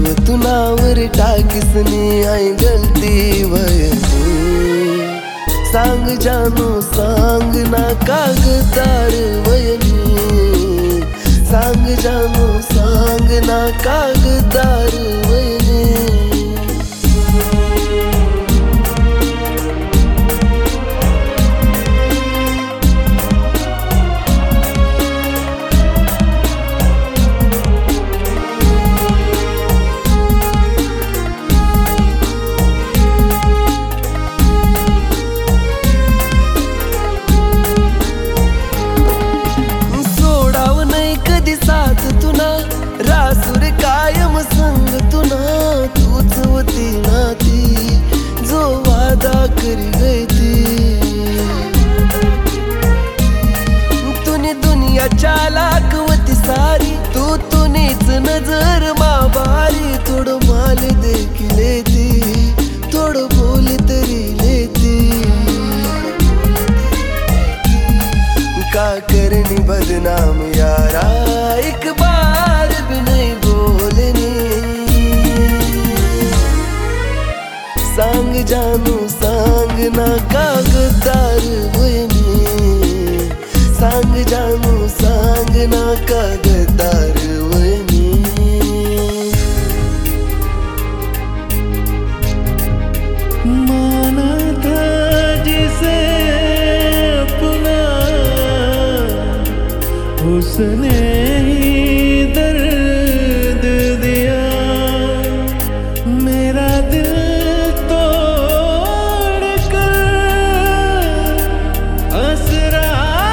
तुनावर टाकीसनी आई गलती वयनी सांग जानू सांग ना कागदार वयनी सांग जानू सांग ना कागदार वयनी रासुर कायम संग तुना तूच होती नाती जो वादा करी गई थी तूने दुनिया चालाकवती सारी तूनीच नजर माबारी थोडं माल देखी लेती थोडं बोली तरी लेती का करनी बदनाम यारा एक बार भी नहीं बोलनी सांग जानू सांग ना कागदार वयनी सांग जानू सांग ना कागदार वयनी माना था जिसे अपना उसने ही दर्द दिया मेरा दिल तोड़ कर हंस रहा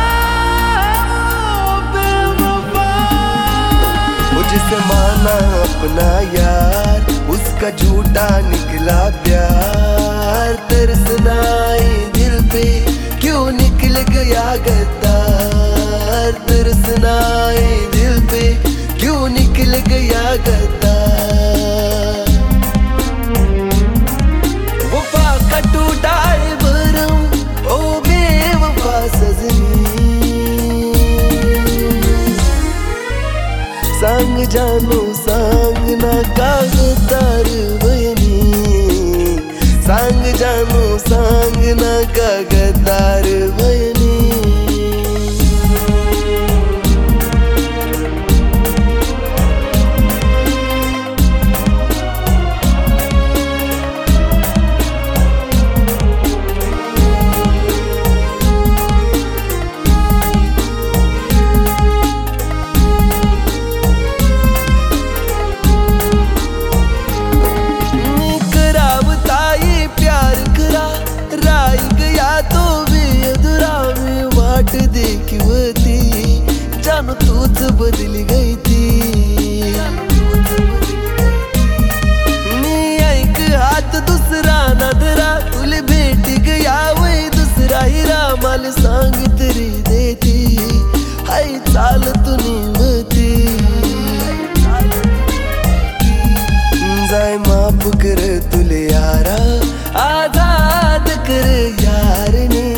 बेवफा मुझसे माना अपना यार उसका झूठा निकला प्यार तरसना दिल पे क्यों निकल गया गद्दार तरसना दिल पे क्यों निकल गया गद्दार वफा का टूटा है भरम ओ बेवफा सजनी सांग जानू सांग ना कागदार वयनी सांग जानू सांग ना कागदार वयनी देखी होती जानू तूच बदली गई थी मी ऐक हात दुसरा ना धरा तुले भेटी गया वही दुसरा हिरा मला सांग तरी देती हाय चाल तुनी मती जाय माफ कर तुले यारा आजाद कर यार ने